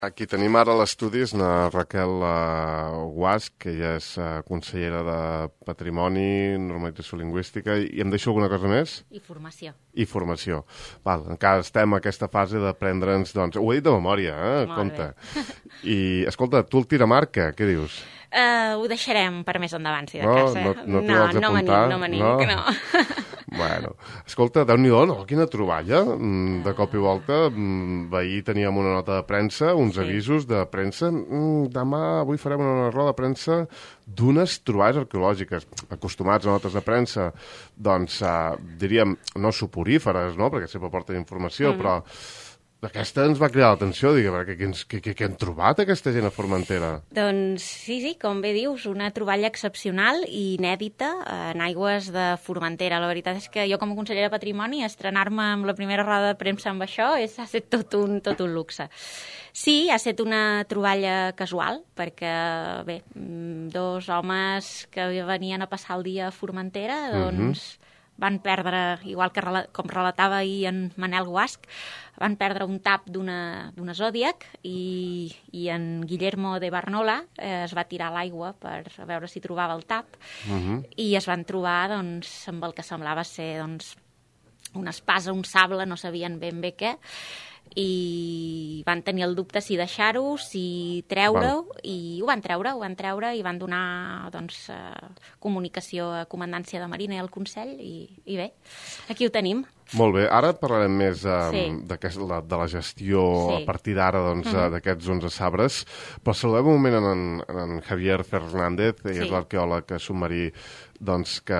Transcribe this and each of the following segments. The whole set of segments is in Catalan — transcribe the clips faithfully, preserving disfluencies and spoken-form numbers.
Aquí tenim ara a l'estudi és la Raquel uh, Guasch, que ella és uh, consellera de Patrimoni, Normalització Lingüística, i em deixo alguna cosa més? I formació. I formació. Val, encara estem en aquesta fase d'aprendre'ns, doncs, ho he dit de memòria, eh? Molt Compte. bé. I, escolta, tu el tiramarca, què dius? Uh, ho deixarem per més endavant, si de No, cas. Eh? no, no t'ho no, vols no apuntar? m'anim, no m'anim, No? que no. Bueno, escolta, Déu-n'hi-do, no? Quina troballa, mm, de cop i volta. Mm, ahir teníem una nota de premsa, uns Sí. avisos de premsa. Mm, demà, avui farem una roda de premsa d'unes trobades arqueològiques. Acostumats a notes de premsa, doncs, eh, diríem, no soporíferes, no?, perquè sempre porten informació, mm-hmm. però aquesta ens va cridar l'atenció, diguem, què, què, què, què, què han trobat aquesta gent a Formentera? Doncs sí, sí, com bé dius, una troballa excepcional i inèdita en aigües de Formentera. La veritat és que jo, com a consellera de Patrimoni, estrenar-me amb la primera roda de premsa amb això és, ha estat tot un, tot un luxe. Sí, ha estat una troballa casual, perquè, bé, dos homes que venien a passar el dia a Formentera, doncs... Mm-hmm. van perdre, igual que com relatava ahir en Manel Guasch, van perdre un tap d'una Zodiac i, i en Guillermo de Barnola eh, es va tirar a l'aigua per veure si trobava el tap uh-huh. i es van trobar doncs, amb el que semblava ser doncs, una espasa, un sable, no sabien ben bé què, i van tenir el dubte si deixar-ho, si treure-ho, i ho van treure, ho van treure i van donar doncs, eh, comunicació a Comandància de Marina i al Consell, i, i bé, aquí ho tenim. Molt bé, ara parlarem més eh, Sí. la, de la gestió Sí. a partir d'ara doncs, Mhm. d'aquests onze sabres, però saludem un moment en, en, en en Javier Fernández, ell Sí. és l'arqueòleg submarí doncs, que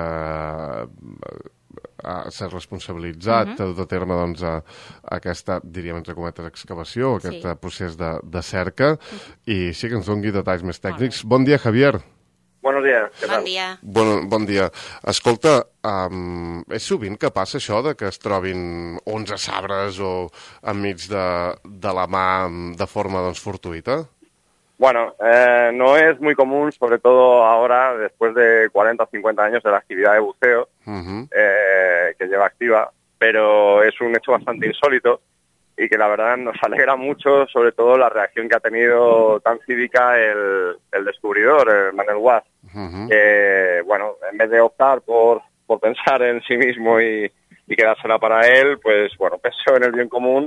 eh, s'ha responsabilitzat Mhm. de dur a terme doncs, a, a aquesta, diríem entre cometes, excavació, aquest Sí. eh, procés de, de cerca, i sí que ens doni detalls més tècnics. Molt Bon dia, Javier. Buenos días, ¿qué Bon tal? dia. Bon, bon dia. Escolta, um, és sovint que passa això de que es trobin onze sabres o enmig de, de la mà de forma doncs, fortuïta? Bueno, eh, no es muy común, sobre todo ahora, después de cuarenta o cincuenta años de la actividad de buceo Uh-huh. eh, que lleva activa, pero es un hecho bastante insólito y que la verdad nos alegra mucho, sobre todo la reacción que ha tenido tan cívica el, el descubridor, el Manel Guasch, Uh-huh. que, bueno, en vez de optar por, por pensar en sí mismo y, y quedársela para él, pues, bueno, pensó en el bien común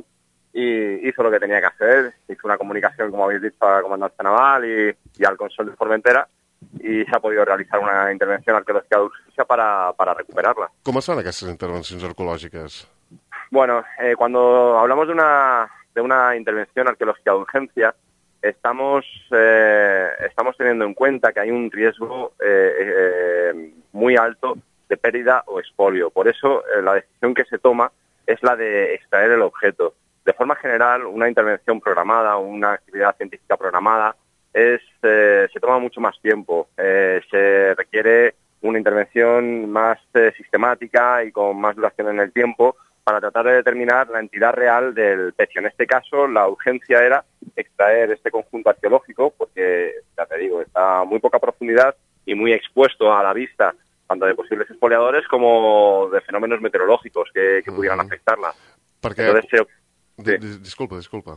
y hizo lo que tenía que hacer. Hizo una comunicación, como habéis dicho, a la Comandancia Naval y, y al Consol de Formentera, y se ha podido realizar una intervención arqueológica de urgencia para, para recuperarla. Com es fan aquestes intervencions arqueològiques? Bueno, eh, cuando hablamos de una, de una intervención arqueológica de urgencia, estamos, eh, estamos teniendo en cuenta que hay un riesgo eh, eh, muy alto de pérdida o expolio. Por eso, eh, la decisión que se toma es la de extraer el objeto. De forma general, una intervención programada, una actividad científica programada, es, eh, se toma mucho más tiempo. Eh, se requiere una intervención más eh, sistemática y con más duración en el tiempo para tratar de determinar la entidad real del pecio. En este caso, la urgencia era extraer este conjunto arqueológico porque, ya te digo, está a muy poca profundidad y muy expuesto a la vista tanto de posibles expoliadores como de fenómenos meteorológicos que, que pudieran afectarla. Perquè... Entonces, se, Di- sí. di- Disculpa, disculpa.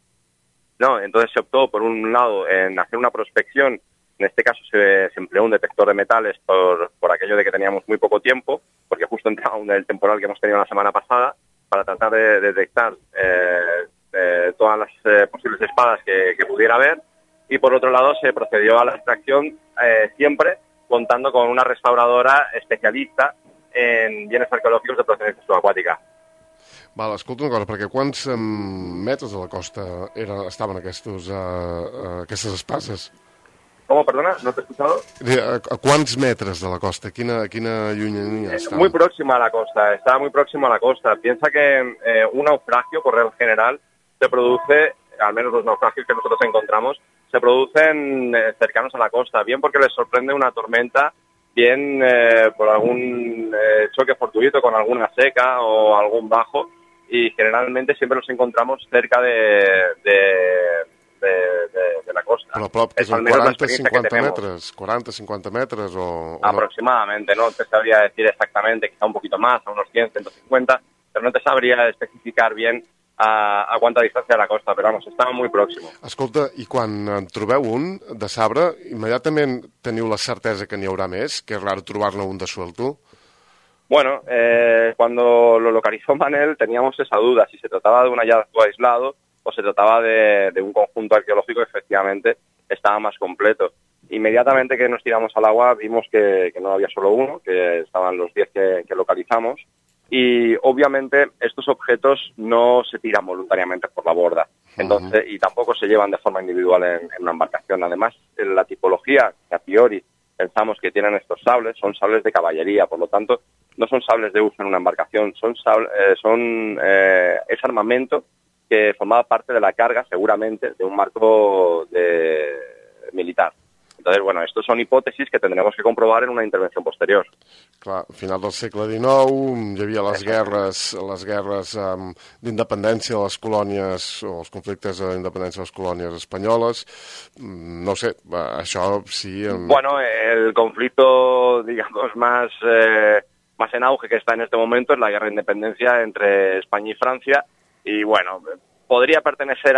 No, entonces se optó, por un lado, en hacer una prospección. En este caso se, se empleó un detector de metales por, por aquello de que teníamos muy poco tiempo, porque justo entraba un el temporal que hemos tenido la semana pasada, para tratar de, de detectar eh, eh, todas las eh, posibles espadas que, que pudiera haber. Y por otro lado se procedió a la extracción eh, siempre contando con una restauradora especialista en bienes arqueológicos de procedencia subacuática. Val, escolta una cosa, perquè quants um, metres de la costa era, estaven aquestos, uh, uh, aquestes espases? ¿Cómo, perdona? ¿No te he escuchado? A, a quants metres de la costa? Quina, quina llunyania estava? Muy próxima a la costa, está muy próximo a la costa. Piensa que eh, un naufragio, por regla general, se produce, al menos los naufragios que nosotros encontramos, se producen eh, cercanos a la costa, bien porque les sorprende una tormenta, bien eh, por algún eh, choque fortuito con alguna seca o algún bajo, y generalmente siempre los encontramos cerca de, de, de, de, de la costa. Però a prop, que Es al són menos la quaranta experiencia que cinquanta tenemos. metres, quaranta cinquanta metres o... o no? Aproximadamente, no te sabría decir exactamente, quizá un poquito más, a unos cien, ciento cincuenta, pero no te sabría especificar bien a, a quanta distància de la costa, però vamos, estava molt pròxim. Escolta, i quan en trobeu un de sabre, immediatament teniu la certesa que n'hi haurà més? Que és raro trobar-ne un de suelto. Bueno, eh, cuando lo localizó Manel teníamos esa duda, si se trataba de un hallazgo aislado o se trataba de, de un conjunto arqueológico que efectivamente estaba más completo. Inmediatamente que nos tiramos al agua vimos que, que no había solo uno, que estaban los diez que, que localizamos. Y obviamente estos objetos no se tiran voluntariamente por la borda, entonces, y tampoco se llevan de forma individual en, en una embarcación. Además, en la tipología que a priori pensamos que tienen estos sables son sables de caballería, por lo tanto, no son sables de uso en una embarcación, son, sable, eh, son eh, es armamento que formaba parte de la carga, seguramente, de un barco de, militar. Entonces, bueno, estos son hipòtesis que tendremos que comprovar en una intervenció posterior. Clar, al final del segle dinou hi havia les guerres, les guerres um, d'independència de les colònies, o els conflictes d'independència de les colònies espanyoles. No sé, això sí... Um... Bueno, el conflicto, digamos, más, eh, más en auge que está en este momento es la guerra de independencia entre España y Francia. Y bueno, ¿podría pertenecer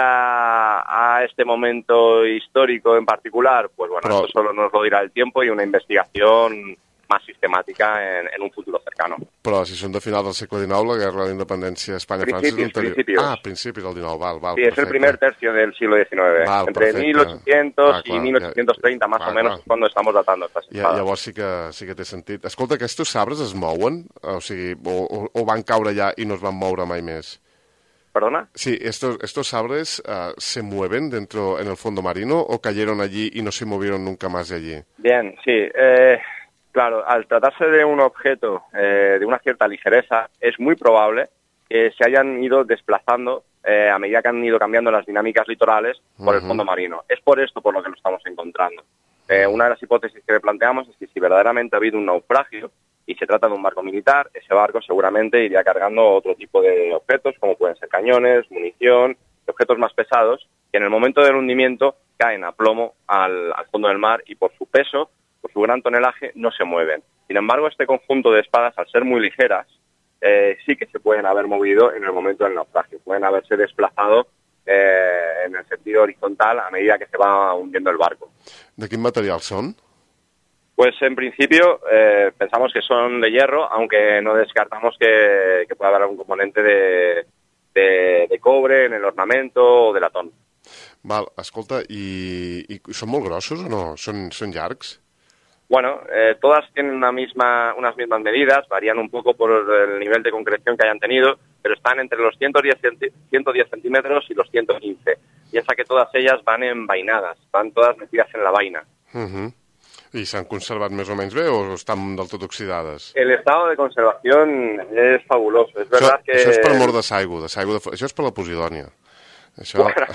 a, a este momento histórico en particular? Pues bueno, Pero... esto solo nos lo dirá el tiempo y una investigación más sistemática en, en un futuro cercano. Però si són de final del segle dinou, la guerra d'independència Espanya-França... Principis, principios. Ah, principis del dinou, val, val. Sí, perfecte. Es el primer tercio del siglo diecinueve. Val, Entre perfecte. mil ochocientos ah, clar, i mil ochocientos treinta, más ah, o menos, clar. Cuando estamos datando estas espadas. Ja, llavors sí que, sí que té sentit. Escolta, aquests sabres es mouen? O sigui, o, o, o van caure allà i no es van moure mai més? ¿Perdona? Sí, estos, estos sabres uh, ¿se mueven dentro en el fondo marino o cayeron allí y no se movieron nunca más de allí? Bien, sí. Eh, claro, al tratarse de un objeto eh, de una cierta ligereza, es muy probable que se hayan ido desplazando eh, a medida que han ido cambiando las dinámicas litorales por uh-huh. el fondo marino. Es por esto por lo que lo estamos encontrando. Eh, una de las hipótesis que planteamos es que si verdaderamente ha habido un naufragio, y se trata de un barco militar, ese barco seguramente iría cargando otro tipo de objetos, como pueden ser cañones, munición, objetos más pesados, que en el momento del hundimiento caen a plomo al, al fondo del mar y por su peso, por su gran tonelaje, no se mueven. Sin embargo, este conjunto de espadas, al ser muy ligeras, eh, sí que se pueden haber movido en el momento del naufragio, pueden haberse desplazado eh, en el sentido horizontal a medida que se va hundiendo el barco. ¿De qué material son? Pues en principio eh, pensamos que son de hierro, aunque no descartamos que, que pueda haber algún componente de, de, de cobre en el ornamento o de latón. Val, escolta, i, i són molt grossos o no? Són, són llargs? Bueno, eh, todas tienen una misma, unas mismas medidas, varían un poco por el nivel de concreción que hayan tenido, pero están entre los ciento diez centímetros y los ciento quince. Piensa que todas ellas van envainadas, van todas metidas en la vaina. Uh-huh. ¿Y se han conservat més o menys bé o estan del tot oxidades? El estado de conservación es fabuloso. Es verdad això, que... Això és per mort de saigo, de saigo de... Això és per la Posidònia. Això... Bueno,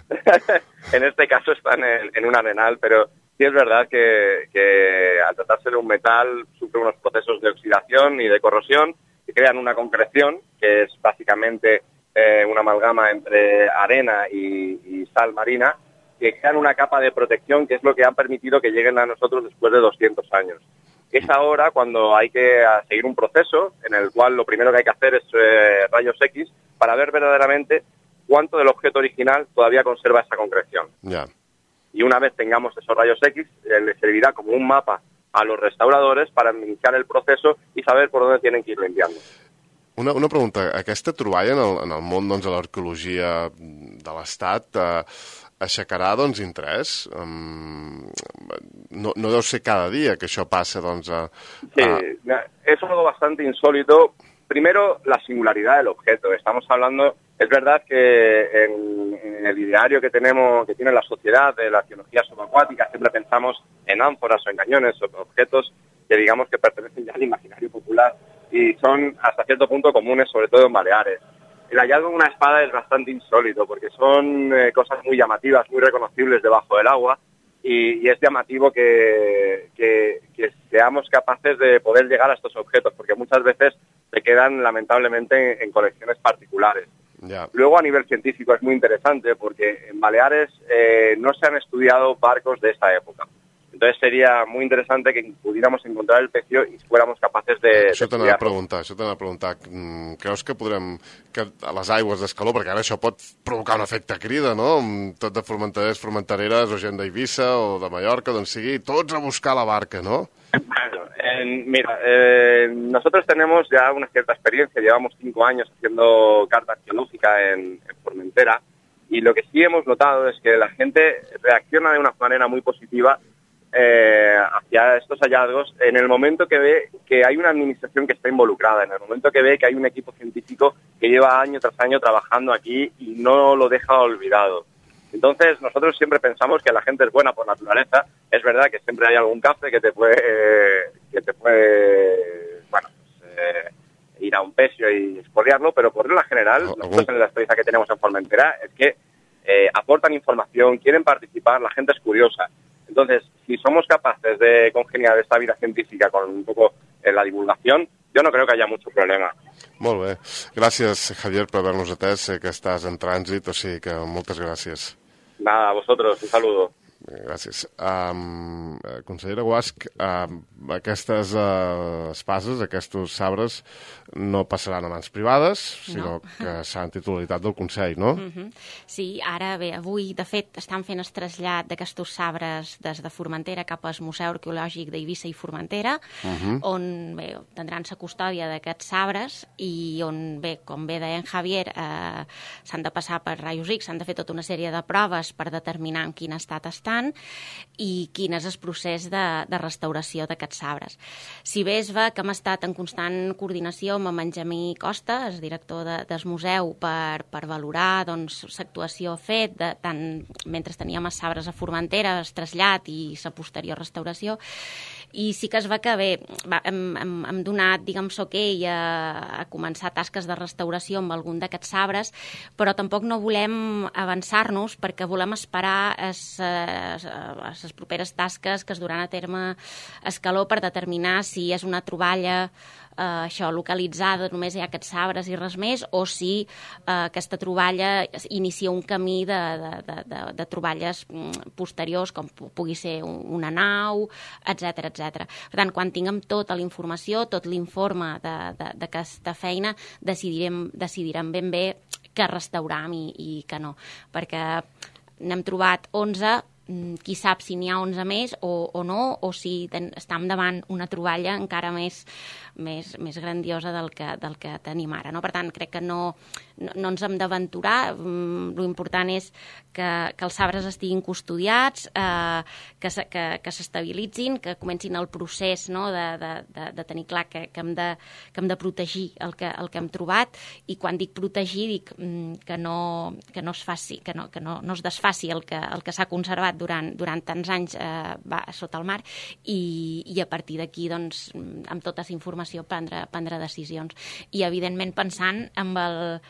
en este caso están en, en un arenal, pero sí es verdad que, que al tratarse de un metal sufre unos procesos de oxidación y de corrosión que crean una concreción, que es básicamente eh, una amalgama entre arena y, y sal marina, que crean una capa de protección que es lo que ha permitido que lleguen a nosotros después de doscientos años. Es ahora cuando hay que seguir un proceso en el cual lo primero que hay que hacer es eh, rayos X para ver verdaderamente cuánto del objeto original todavía conserva esa concreción. Yeah. Y una vez tengamos esos rayos X, eh, les servirá como un mapa a los restauradores para iniciar el proceso y saber por dónde tienen que ir limpiando. Una, una pregunta, aquesta troballa en el, en el món doncs, de l'arqueologia de l'Estat eh, aixecarà doncs, interès? Um, no, no deu ser cada dia que això passa doncs, a, a... Sí, es algo bastante insólito. Primero, la singularidad del objeto. Estamos hablando, es verdad que en, en el ideario que tenemos, que tiene la sociedad de la arqueología subacuática, siempre pensamos en ánforas o en cañones o objetos que digamos que pertenecen ya al imaginario popular y son hasta cierto punto comunes, sobre todo en Baleares. El hallazgo de una espada es bastante insólito porque son eh, cosas muy llamativas, muy reconocibles debajo del agua y, y es llamativo que, que, que seamos capaces de poder llegar a estos objetos porque muchas veces se quedan lamentablemente en, en colecciones particulares. Yeah. Luego a nivel científico es muy interesante porque en Baleares eh, no se han estudiado barcos de esta época. Entonces sería muy interesante que pudiéramos encontrar el pecio y fuéramos capaces de... Això t'anava a preguntar, això t'anava a preguntar. Creus que podrem, que a les aigües d'Escaló, perquè ara això pot provocar un efecte crida, no? Tot de formenterers, formentereres, o gent d'Eivissa o de Mallorca, doncs sigui tots a buscar la barca, ¿no? Bueno, eh, mira, eh, nosotros tenemos ya una cierta experiencia, llevamos cinco años haciendo carta arqueológica en, en Formentera, y lo que sí hemos notado es que la gente reacciona de una manera muy positiva Eh, hacia estos hallazgos en el momento que ve que hay una administración que está involucrada, en el momento que ve que hay un equipo científico que lleva año tras año trabajando aquí y no lo deja olvidado. Entonces nosotros siempre pensamos que la gente es buena por naturaleza. Es verdad que siempre hay algún cafre que te puede eh, que te puede bueno pues, eh, ir a un pecio y expoliarlo, pero por regla general nosotros en la experiencia que tenemos en Formentera es que eh, aportan información, quieren participar, la gente es curiosa. Entonces, si somos capaces de congeniar esta vida científica con un poco eh, la divulgación, yo no creo que haya mucho problema. Molt bé. Gràcies, Javier, per haver-nos atès. Sé que estàs en trànsit, o sigui que moltes gràcies. Nada, a vosotros, un saludo. Gràcies. Um, consellera Guasch, um, aquestes uh, espases, aquests sabres, no passaran a mans privades, sinó no. que seran titularitat del Consell, no? Uh -huh. Sí, ara bé, avui, de fet, estan fent el trasllat d'aquests sabres des de Formentera cap al Museu Arqueològic d'Eivissa i Formentera, uh -huh. on bé, tindran la custòdia d'aquests sabres i on, bé, com bé deia en Javier, eh, s'han de passar per rajos X, s'han de fer tota una sèrie de proves per determinar en quin estat estan i quin és el procés de, de restauració d'aquests sabres. Si bé es va que hem estat en constant coordinació amb en Benjamí Costa, el director de, del museu, per, per valorar doncs, l'actuació fet, de, tant mentre teníem els sabres a Formentera, el trasllat i la posterior restauració, i sí que es va que bé, va, hem, hem, hem donat, diguem, soquei a, a començar tasques de restauració amb algun d'aquests sabres, però tampoc no volem avançar-nos perquè volem esperar es, es, les properes tasques que es duran a terme a Escaló per determinar si és una troballa Uh, això, localitzada, només hi ha aquests sabres i res més, o si uh, aquesta troballa inicia un camí de, de, de, de, de troballes mm, posteriors, com pugui ser un, una nau, etcètera, etcètera. Per tant, quan tinguem tota la informació, tot l'informe d'aquesta feina, decidirem, decidirem ben bé què restauram i, i què no. Perquè n'hem trobat onze, qui sap si n'hi ha onze més o, o no, o si ten, estem davant una troballa encara més, més, més grandiosa del que, del que tenim ara. No? Per tant, crec que no, no, no ens hem d'aventurar. L'important és que, que els sabres estiguin custodiats, eh, que, que, que s'estabilitzin, que comencin el procés, no? de, de, de, de tenir clar que, que, hem de, que hem de protegir el que, el que hem trobat, i quan dic protegir dic que no, que no es faci, que no, que no, no es desfaci el que, el que s'ha conservat durant, durant tants anys eh, va sota el mar, i, i a partir d'aquí, doncs, amb tota la informació prendre, prendre decisions. I, evidentment, pensant en el,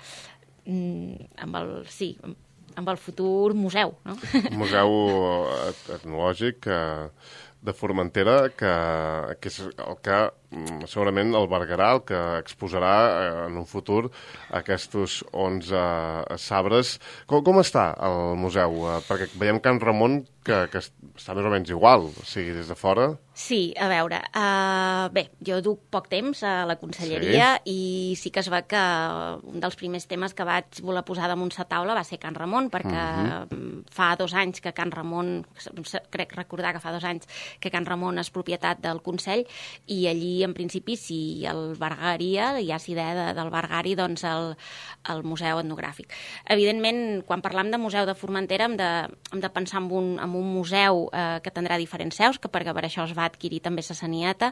en el, sí, en el futur museu. No? Museu etnològic eh, de Formentera, que, que és el que segurament albergarà, el que exposarà eh, en un futur aquests onze sabres. Com, com està el museu? Eh, perquè veiem Can Ramon que, que està més o menys igual, o sigui, des de fora. Sí, a veure, uh, bé, jo duc poc temps a la conselleria, sí. I sí que es va que un dels primers temes que vaig voler posar damunt la taula va ser Can Ramon, perquè uh-huh. fa dos anys que Can Ramon, crec recordar que fa dos anys que Can Ramon és propietat del Consell, i allí, en principi, si el albergaria, hi ha idea d'albergar-hi, doncs, el, el museu etnogràfic. Evidentment, quan parlam de museu de Formentera, hem de, hem de pensar en un, en un museu eh, que tindrà diferents seus, que perquè per això es va adquirir també la Sanieta,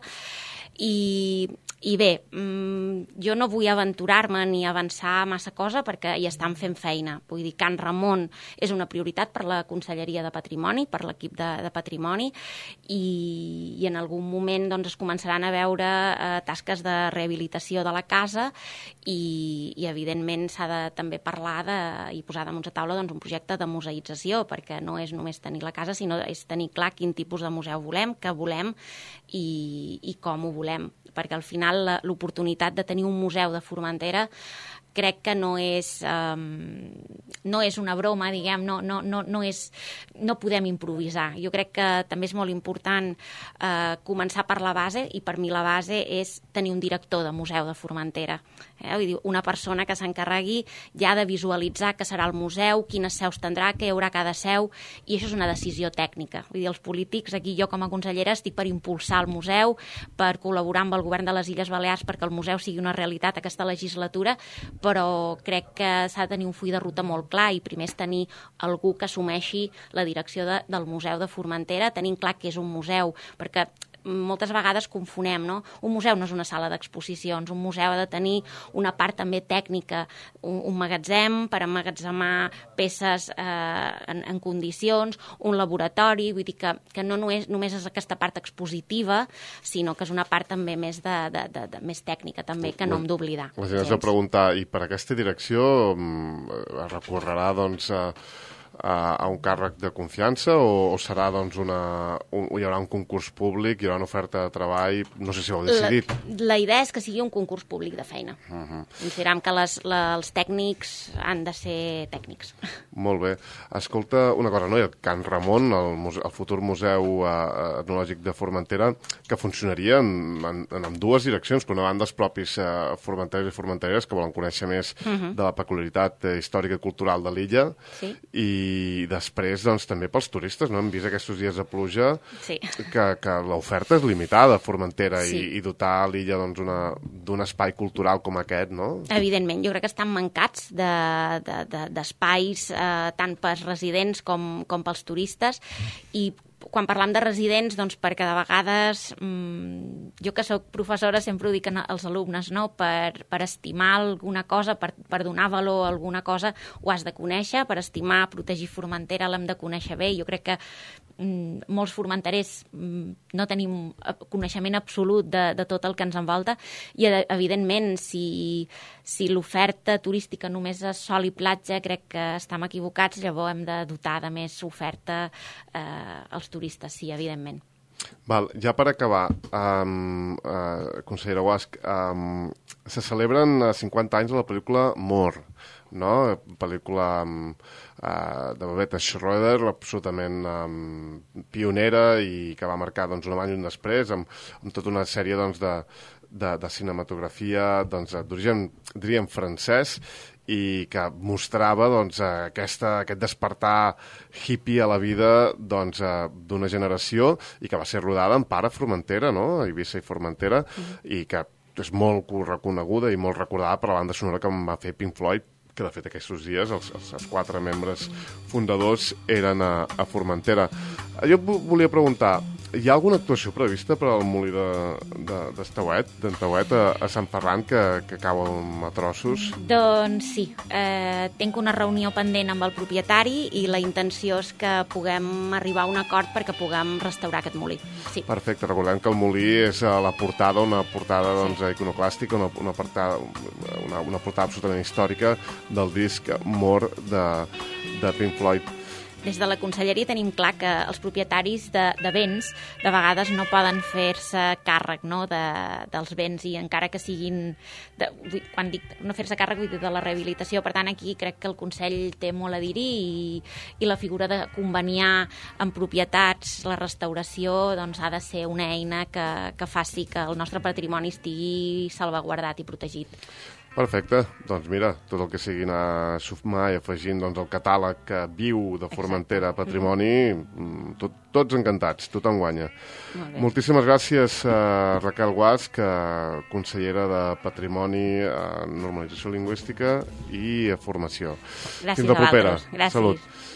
i, i bé, jo no vull aventurar-me ni avançar massa cosa perquè hi estan fent feina. Vull dir, Can Ramon és una prioritat per la Conselleria de Patrimoni, per l'equip de, de Patrimoni, i, i en algun moment doncs, es començaran a veure eh, tasques de rehabilitació de la casa, i, i evidentment s'ha de també parlar de, i posar damunt la taula doncs, un projecte de museïtzació, perquè no és només tenir la casa, sinó és tenir clar quin tipus de museu volem, què volem i, i com ho volem, perquè al final l'oportunitat de tenir un museu de Formentera crec que no és, um, no és una broma, diguem, no, no, no, no, és, no podem improvisar. Jo crec que també és molt important uh, començar per la base, i per mi la base és tenir un director de museu de Formentera. Eh? Vull dir, una persona que s'encarregui ja de visualitzar què serà el museu, quines seus tindrà, què hi haurà cada seu, i això és una decisió tècnica. Vull dir, els polítics, aquí jo com a consellera estic per impulsar el museu, per col·laborar amb el govern de les Illes Balears perquè el museu sigui una realitat aquesta legislatura, però crec que s'ha de tenir un full de ruta molt clar, i primer és tenir algú que assumeixi la direcció de, del Museu de Formentera, tenint clar que és un museu, perquè moltes vegades confonem, no? Un museu no és una sala d'exposicions, un museu ha de tenir una part també tècnica, un, un magatzem per emmagatzemar peces eh, en, en condicions, un laboratori, vull dir que, que no només, només és aquesta part expositiva, sinó que és una part també més, de, de, de, de, més tècnica, també, que no hem d'oblidar. La gent es va preguntar, i per aquesta direcció es recorrerà, doncs, a... a un càrrec de confiança o, o serà, doncs, una, un, hi haurà un concurs públic, hi haurà una oferta de treball, no sé si ho heu decidit. La, la idea és que sigui un concurs públic de feina. Uh-huh. Considerem que les, la, els tècnics han de ser tècnics. Molt bé. Escolta, una cosa, no? Can Ramon, el, muse, el futur Museu uh, Etnològic de Formentera, que funcionaria en, en, en dues direccions. Per una banda, els propis uh, formenteres i formenteres que volen conèixer més uh-huh. de la peculiaritat uh, històrica i cultural de l'illa, sí. i i després, doncs, també pels turistes, no? Hem vist aquests dies de pluja sí. que, que l'oferta és limitada a Formentera sí. i, i dotar l'illa, doncs, d'un espai cultural com aquest, no? Evidentment, jo crec que estan mancats d'espais, de, de, de, eh, tant pels residents com, com pels turistes, i quan parlam de residents, doncs perquè de vegades, mmm, jo que sóc professora sempre ho dic als alumnes, no? Per, per estimar alguna cosa, per, per donar valor a alguna cosa, ho has de conèixer, per estimar, protegir Formentera l'hem de conèixer bé. Jo crec que mmm, molts formenterers mmm, no tenim coneixement absolut de, de tot el que ens envolta, i evidentment, si, si l'oferta turística només és sol i platja, crec que estem equivocats, llavors hem de dotar de més oferta eh, als turistes, sí, evidentment. Val, ja per acabar, um, uh, consellera Guasch, um, se celebren cinquanta anys de la pel·lícula Mor, no? Pel·lícula um, uh, de Babette Schroeder, absolutament um, pionera i que va marcar, doncs, un abans i un després, amb, amb tota una sèrie, doncs, de, de, de cinematografia, doncs, d'origen, diríem, francès, i que mostrava, doncs, aquesta, aquest despertar hippie a la vida, doncs, d'una generació, i que va ser rodada en part a Formentera, no? A Eivissa i Formentera, mm-hmm. i que és molt reconeguda i molt recordada per la banda sonora que va fer Pink Floyd, que de fet aquests dies els, els quatre membres fundadors eren a, a Formentera. Jo volia preguntar, hi ha alguna actuació prevista per al molí d'Estauet, de, d'Entauet a, a Sant Ferran, que, que cau a trossos? Doncs sí. Eh, tinc una reunió pendent amb el propietari i la intenció és que puguem arribar a un acord perquè puguem restaurar aquest molí. Sí. Perfecte. Recordem que el molí és a la portada, una portada, doncs, sí. iconoclàstica, una, una, portada, una, una portada absolutament històrica del disc More de, de Pink Floyd. Des de la conselleria tenim clar que els propietaris de, de béns de vegades no poden fer-se càrrec, no? de, dels béns, i encara que siguin, de, quan dic no fer-se càrrec, vull dir de la rehabilitació. Per tant, aquí crec que el Consell té molt a dir-hi, i, i la figura de conveniar amb propietats la restauració, doncs, ha de ser una eina que, que faci que el nostre patrimoni estigui salvaguardat i protegit. Perfecte. Doncs mira, tot el que sigui anar sumar i afegint, doncs, el catàleg que viu de Formentera Patrimoni, tot, tots encantats, tothom guanya. Moltíssimes gràcies a Raquel Guasch, consellera de Patrimoni, Normalització Lingüística i Formació. Gràcies. Fins la propera. Gràcies. Salut.